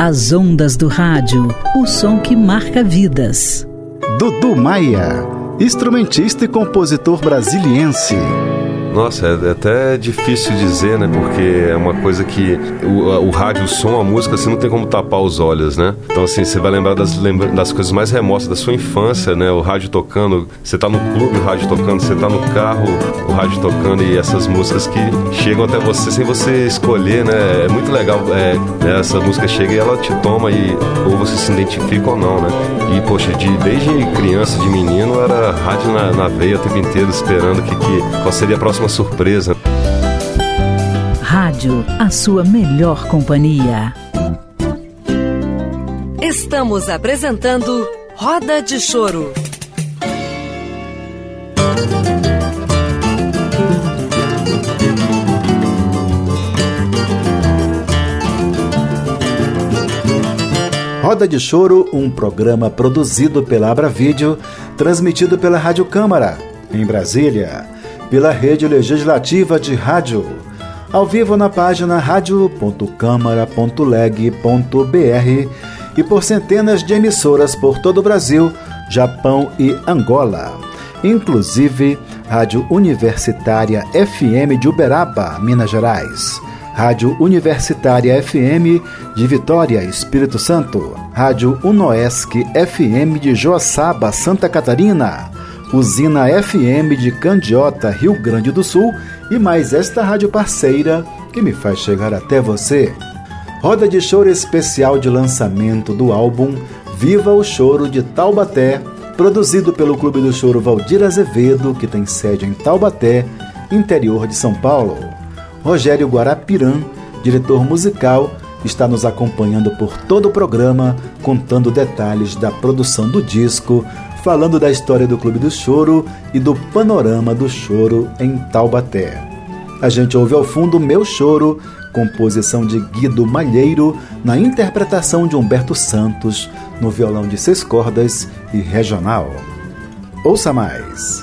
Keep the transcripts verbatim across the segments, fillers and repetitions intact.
As ondas do rádio, o som que marca vidas. Dudu Maia, instrumentista e compositor brasiliense. Nossa, é até difícil dizer, né? Porque é uma coisa que o, o rádio, o som, a música, você não tem como tapar os olhos, né? Então, assim, você vai lembrar das, lembra, das coisas mais remotas da sua infância, né? O rádio tocando, você tá no clube, o rádio tocando, você tá no carro, o rádio tocando, e essas músicas que chegam até você sem você escolher, né? É muito legal, é, né? Essa música chega e ela te toma, e ou você se identifica ou não, né? E, poxa, de, desde criança, de menino, era rádio na, na veia o tempo inteiro, esperando que, que qual seria a próxima surpresa. Rádio, a sua melhor companhia. Estamos apresentando Roda de Choro. Roda de Choro, um programa produzido pela Abra Vídeo, transmitido pela Rádio Câmara, em Brasília, pela Rede Legislativa de Rádio, ao vivo na página rádio ponto câmara ponto leg ponto br e por centenas de emissoras por todo o Brasil, Japão e Angola, inclusive Rádio Universitária F M de Uberaba, Minas Gerais, Rádio Universitária F M de Vitória, Espírito Santo, Rádio Unoesc F M de Joaçaba, Santa Catarina, Usina F M de Candiota, Rio Grande do Sul, e mais esta rádio parceira que me faz chegar até você. Roda de Choro especial de lançamento do álbum Viva o Choro de Taubaté, produzido pelo Clube do Choro Valdir Azevedo, que tem sede em Taubaté, interior de São Paulo. Rogério Guarapirã, diretor musical, está nos acompanhando por todo o programa, contando detalhes da produção do disco, falando da história do Clube do Choro e do panorama do choro em Taubaté. A gente ouve ao fundo Meu Choro, composição de Guido Malheiro, na interpretação de Humberto Santos, no violão de seis cordas e regional. Ouça mais.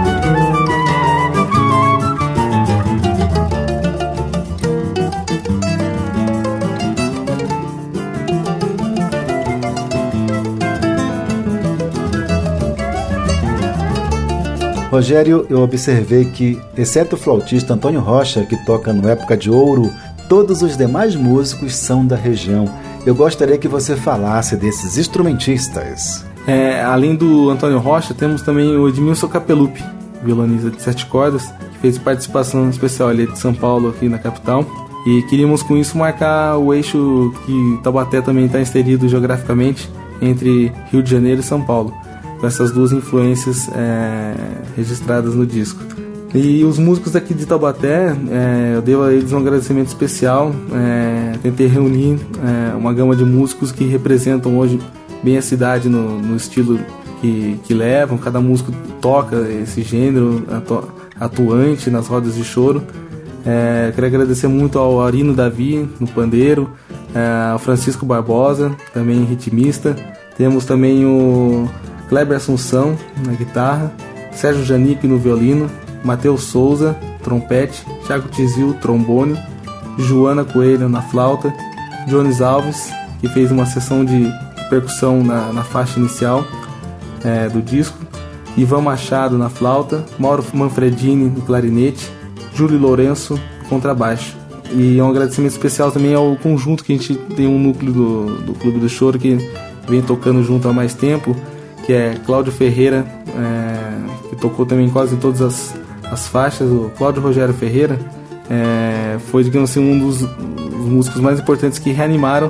Rogério, eu observei que, exceto o flautista Antônio Rocha, que toca no Época de Ouro, todos os demais músicos são da região. Eu gostaria que você falasse desses instrumentistas. É, além do Antônio Rocha, temos também o Edmilson Capelupi, violonista de sete cordas, que fez participação especial ali de São Paulo, aqui na capital. E queríamos com isso marcar o eixo que Taubaté também está inserido geograficamente entre Rio de Janeiro e São Paulo, com essas duas influências é, registradas no disco. E os músicos aqui de Taubaté, é, eu devo a eles um agradecimento especial. É, tentei reunir é, uma gama de músicos que representam hoje bem a cidade no, no estilo que, que levam. Cada músico toca esse gênero atu, atuante nas rodas de choro. É, quero agradecer muito ao Arino Davi no pandeiro, é, ao Francisco Barbosa, também ritmista. Temos também o Kleber Assunção na guitarra, Sérgio Janipe no violino, Matheus Souza, trompete, Thiago Tizil, trombone, Joana Coelho na flauta, Jones Alves, que fez uma sessão de percussão na, na faixa inicial é, do disco, Ivan Machado na flauta, Mauro Manfredini no clarinete, Júlio Lourenço no contrabaixo. E um agradecimento especial também ao conjunto, que a gente tem um núcleo do, do Clube do Choro que vem tocando junto há mais tempo, que é Cláudio Ferreira, é, que tocou também quase em todas as, as faixas. O Cláudio Rogério Ferreira é, foi, digamos assim, um dos, dos músicos mais importantes que reanimaram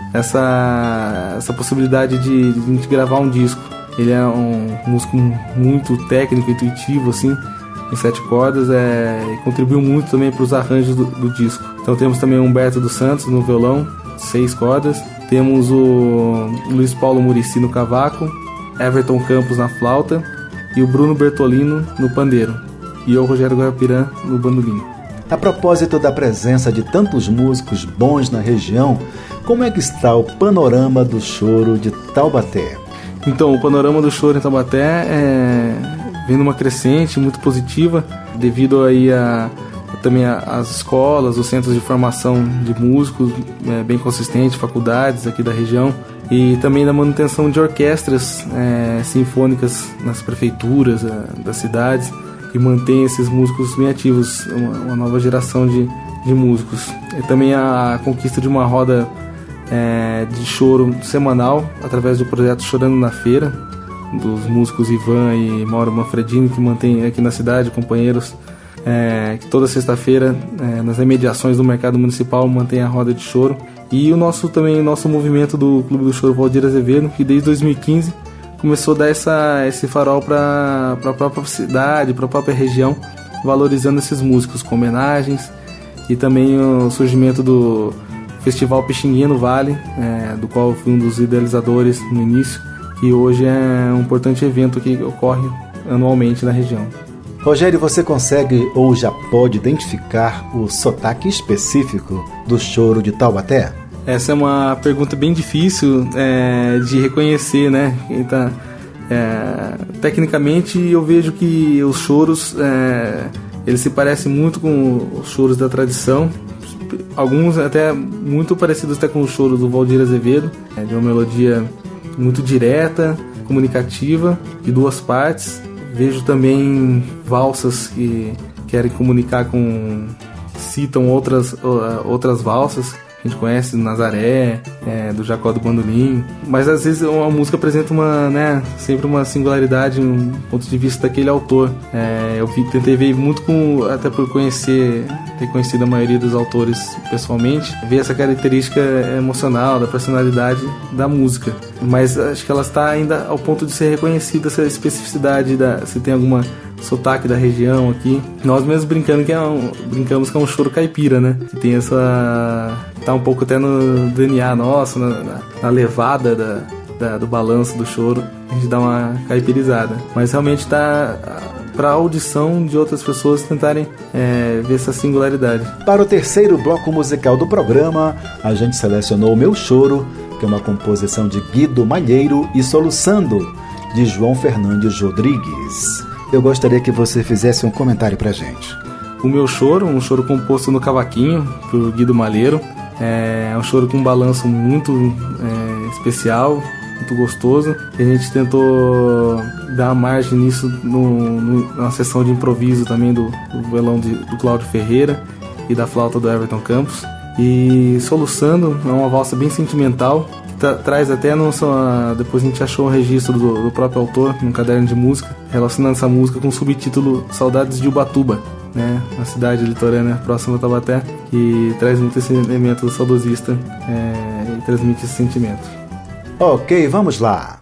essa, essa possibilidade de, de a gente gravar um disco. Ele é um músico muito técnico, intuitivo, assim, em sete cordas, é, e contribuiu muito também para os arranjos do, do disco. Então temos também o Humberto dos Santos no violão, seis cordas. Temos o Luiz Paulo Muricy no cavaco, Everton Campos na flauta e o Bruno Bertolino no pandeiro, e eu, Rogério Guarapirã, no bandolim. A propósito da presença de tantos músicos bons na região, como é que está o panorama do choro de Taubaté? Então, o panorama do choro em Taubaté é vendo uma crescente muito positiva, devido aí a, a também a, as escolas, os centros de formação de músicos é, bem consistentes, faculdades aqui da região, e também da manutenção de orquestras é, sinfônicas nas prefeituras é, das cidades, que mantém esses músicos bem ativos, uma, uma nova geração de, de músicos. E também a conquista de uma roda é, de choro semanal, através do projeto Chorando na Feira, dos músicos Ivan e Mauro Manfredini, que mantém aqui na cidade, companheiros, é, que toda sexta-feira, é, nas imediações do mercado municipal, mantém a roda de choro. E o nosso também nosso movimento do Clube do Choro Valdir Azevedo, que desde dois mil e quinze começou a dar essa, esse farol para a própria cidade, para a própria região, valorizando esses músicos com homenagens, e também o surgimento do Festival Pixinguinha no Vale, é, do qual eu fui um dos idealizadores no início, que hoje é um importante evento que ocorre anualmente na região. Rogério, você consegue ou já pode identificar o sotaque específico do choro de Taubaté? Essa é uma pergunta bem difícil é, de reconhecer, né? Então, é, tecnicamente, eu vejo que os choros é, eles se parecem muito com os choros da tradição, alguns até muito parecidos até com os choros do Valdir Azevedo, é, de uma melodia muito direta, comunicativa, de duas partes. Vejo também valsas que querem comunicar com... citam outras, outras valsas que a gente conhece, do Nazaré, é, do Jacó do Bandolim. Mas às vezes uma música apresenta uma, né, sempre uma singularidade, um ponto de vista daquele autor. É, eu vi, tentei ver muito com... até por conhecer, ter conhecido a maioria dos autores pessoalmente, ver essa característica emocional, da personalidade da música. Mas acho que ela está ainda ao ponto de ser reconhecida, essa especificidade, da, se tem alguma sotaque da região aqui. Nós mesmos brincando que é um, brincamos que é um choro caipira, né? Que tem essa... tá um pouco até no D N A nosso, na, na, na levada da, da, do balanço do choro. A gente dá uma caipirizada. Mas realmente tá para a audição de outras pessoas tentarem é, ver essa singularidade. Para o terceiro bloco musical do programa, a gente selecionou O Meu Choro, que é uma composição de Guido Malheiro, e Soluçando, de João Fernandes Rodrigues. Eu gostaria que você fizesse um comentário pra gente. O Meu Choro, um choro composto no cavaquinho, por Guido Malheiro. É um choro com um balanço muito é, especial, muito gostoso. A gente tentou dar margem nisso no, no, na sessão de improviso também do, do violão de, do Cláudio Ferreira e da flauta do Everton Campos. E Soluçando é uma valsa bem sentimental, que tra- traz até no, depois a gente achou um registro do, do próprio autor num caderno de música, relacionando essa música com o subtítulo Saudades de Ubatuba, né, na cidade litorânea próxima a Taubaté, que traz muito esse elemento saudosista é, e transmite esse sentimento. Ok, vamos lá!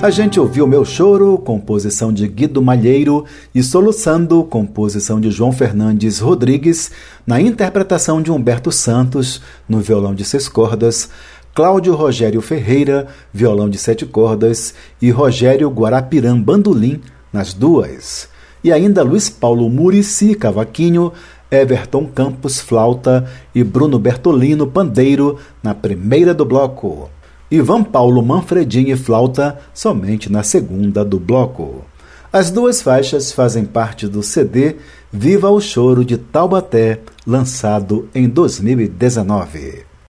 A gente ouviu Meu Choro, composição de Guido Malheiro, e Soluçando, composição de João Fernandes Rodrigues, na interpretação de Humberto Santos, no violão de seis cordas, Cláudio Rogério Ferreira, violão de sete cordas, e Rogério Guarapirã Bandolim, nas duas. E ainda Luiz Paulo Murici, cavaquinho, Everton Campos, flauta, e Bruno Bertolino, pandeiro, na primeira do bloco. Ivan Paulo Manfredini, flauta, somente na segunda do bloco. As duas faixas fazem parte do C D Viva o Choro de Taubaté, lançado em dois mil e dezenove.